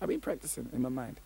I've been practicing in my mind.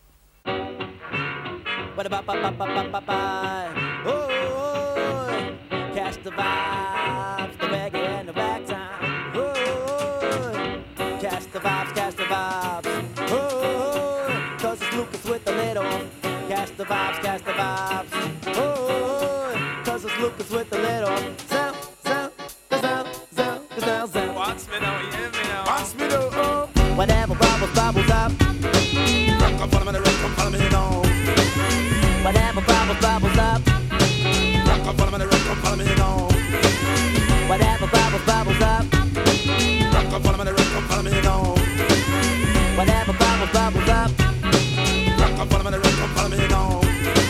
Oh, catch the vibes, the reggae and the ragtime. Oh, catch the vibes, catch the vibes. Oh, cause it's Lucas with the lid on. Catch the vibes, catch the vibes. Oh, cause it's Lucas with the lid on. Sound, sound, sound, sound, sound, sound. Watch me now, you hear me now. Watch me do. Whatever bubbles, bubbles up. Come follow me, the rest, come follow me now. Whatever bubbles, bubbles up. Come follow me, the rest, come follow me now. Whatever bubbles, bubbles up. Come follow me, the rest, come follow me now. Whatever bubbles, bubbles up. Come follow me, the rest, come follow me now.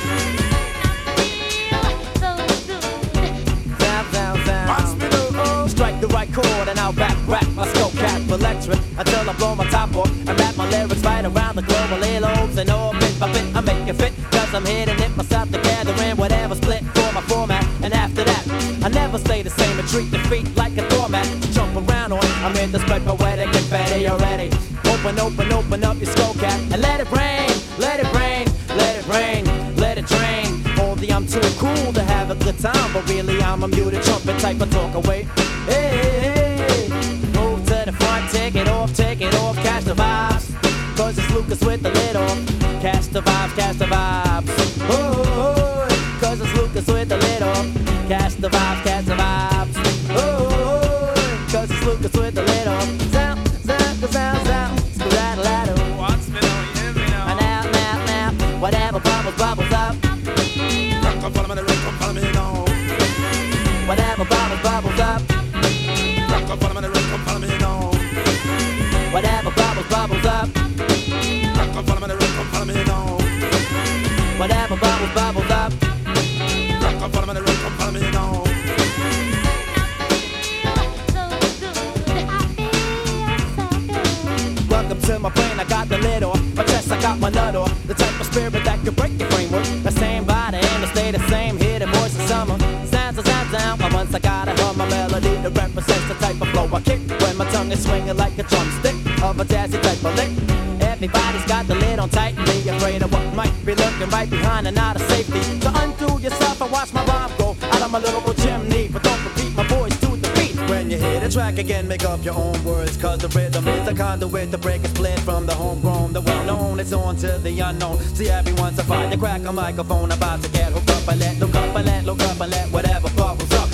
Sound, sound, Watch sound. me do. Strike the right chord and I'll back my skull cap electric until I blow my top off and rap my lyrics right around the globe. My earlobes and all bit by bit I make it fit, cause I'm hitting it myself together in whatever split for my format. And after that, I never stay the same and treat defeat like a doormat. Jump around on, I'm in the spread poetic confetti already. Open up your skull cap and let it rain, let it rain, let it rain, let it drain. Only I'm too cool to have a good time, but really I'm a muted trumpet type of talk away. Hey, move to the front, take it off, catch the vibes. Cause it's Lucas with the lid on. Catch the vibes, catch the vibes. Oh, cause it's Lucas with the lid on. Catch the vibes, catch the vibes. Oh, cause it's Lucas with the lid on. Sound, sound, sound, sound. Rattle, rattle. Watch me now, you hear me now. And out, now, whatever bubbles, bubbles up. Come follow me, the rest, come follow me now. Whatever bubbles, bubbles up. Come follow me, the rest, come follow me now. Whatever bubbles, bubbles up. Come follow me, the rest, come follow me now. Whatever bubbles, bubbles up. Come follow me, the rest, come follow me now. Welcome to my brain, I got the lid off. My chest, I got my nut off. The type of spirit that can break your framework. The same body and the stay the same. Hear the voice of summer. Sounds down. But once I gotta hum my melody that represents the type of flow I kick. When my tongue is swinging like a drumstick of a jazzy type of lick. Everybody's got the lid on tight and be afraid of what might be lurking right behind and out of safety. So undo yourself and watch my rhyme go out of my little chimney. But don't repeat my voice to the beat. When you hear the track again, make up your own words. Cause the rhythm is a conduit to break a split from the homegrown. The well-known is on to the unknown. See everyone's a fight. You crack a microphone about to get hooked up and let look up and let whatever bubbles up.